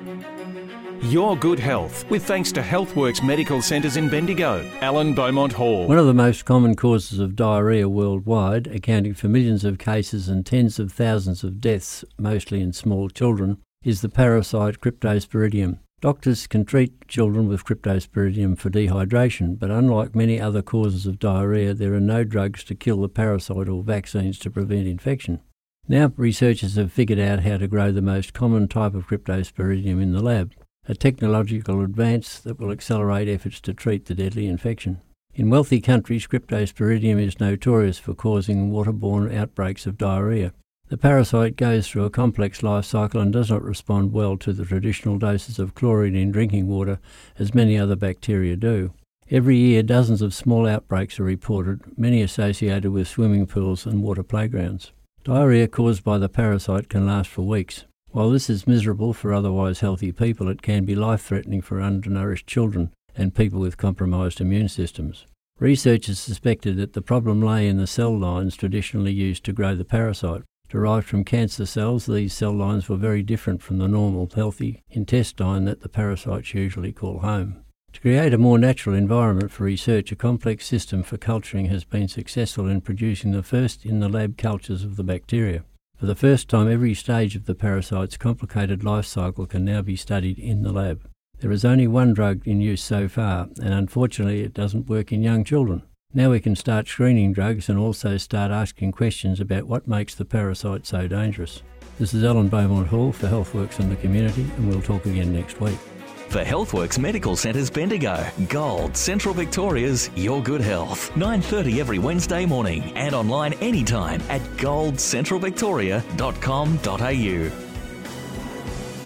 Your good health, with thanks to Healthworks Medical Centres in Bendigo, Alan Beaumont Hall. One of the most common causes of diarrhoea worldwide, accounting for millions of cases and tens of thousands of deaths, mostly in small children, is the parasite Cryptosporidium. Doctors can treat children with Cryptosporidium for dehydration, but unlike many other causes of diarrhoea, there are no drugs to kill the parasite or vaccines to prevent infection. Now researchers have figured out how to grow the most common type of Cryptosporidium in the lab, a technological advance that will accelerate efforts to treat the deadly infection. In wealthy countries, Cryptosporidium is notorious for causing waterborne outbreaks of diarrhoea. The parasite goes through a complex life cycle and does not respond well to the traditional doses of chlorine in drinking water as many other bacteria do. Every year, dozens of small outbreaks are reported, many associated with swimming pools and water playgrounds. Diarrhoea caused by the parasite can last for weeks. While this is miserable for otherwise healthy people, it can be life-threatening for undernourished children and people with compromised immune systems. Researchers suspected that the problem lay in the cell lines traditionally used to grow the parasite. Derived from cancer cells, these cell lines were very different from the normal, healthy intestine that the parasites usually call home. To create a more natural environment for research, a complex system for culturing has been successful in producing the first in-the-lab cultures of the bacteria. For the first time, every stage of the parasite's complicated life cycle can now be studied in the lab. There is only one drug in use so far, and unfortunately it doesn't work in young children. Now we can start screening drugs and also start asking questions about what makes the parasite so dangerous. This is Alan Beaumont Hall for Healthworks and the Community, and we'll talk again next week. For Healthworks Medical Centres Bendigo, Gold, Central Victoria's Your Good Health. 9:30 every Wednesday morning and online anytime at goldcentralvictoria.com.au.